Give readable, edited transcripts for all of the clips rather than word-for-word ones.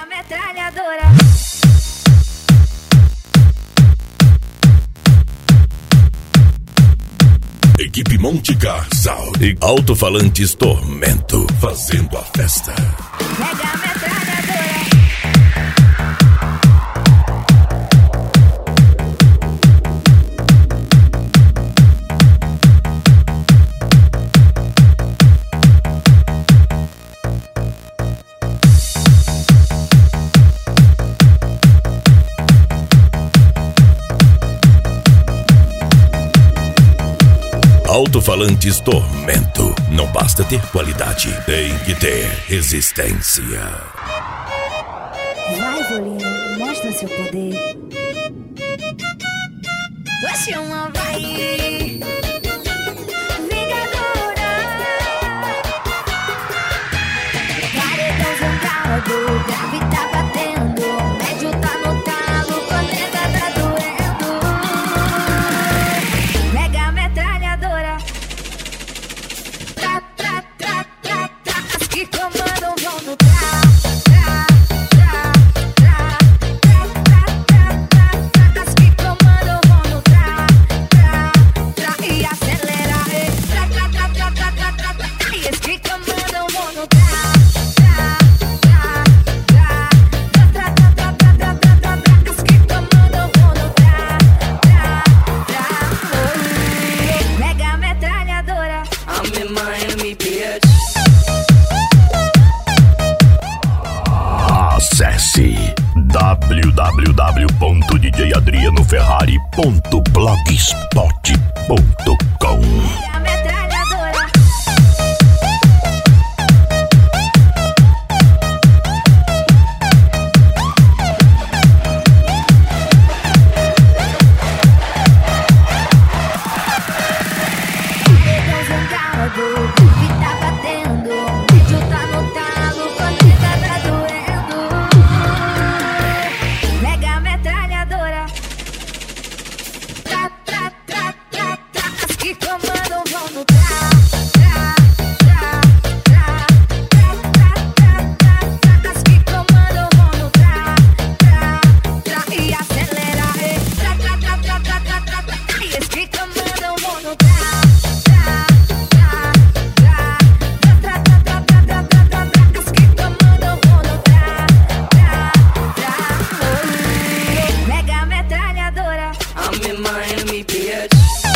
Pega a metralhadora. Equipe Monte Casal e alto-falantes Tormento, fazendo a festa. Pega a metralhadora. Alto-falantes Tormento. Não basta ter qualidade, tem que ter resistência. Vai, Volino, mostra seu poder. Você uma vai. Vingadora. Paredão jogado, grave tá batendo. Médio tá no talo, corneta tá doendo. Pega a metralhadora. As que comandam vão no tra. As que comandam vão no tra. E acelera. E as que comandam vão no tra. As que comandam vão no tra. Pega a metralhadora. I'm in Miami, bitch. Acesse www.djadrianoferrari.blogspot.com. Pega a metralhadora. Paredão jogado, que tá batendo. Médio tá no talo, corneta tá doendo. Pega a metralhadora. As que comandam vão no tra. As que comandam vão no tra. E acelera. E as que comandam vão no tra. As que comandam vão no tra. Pega a metralhadora. I'm in Miami, bitch.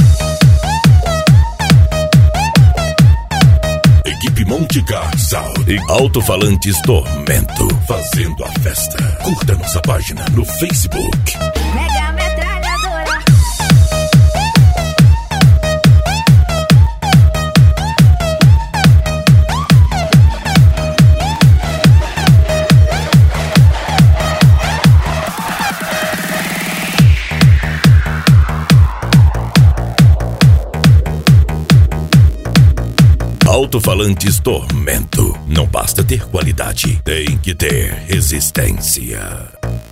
Equipe Monte Casal e alto-falantes Tormento, fazendo a festa. Curta nossa página no Facebook. Pega a metralhadora. Alto-falantes Tormento. Não basta ter qualidade, tem que ter resistência.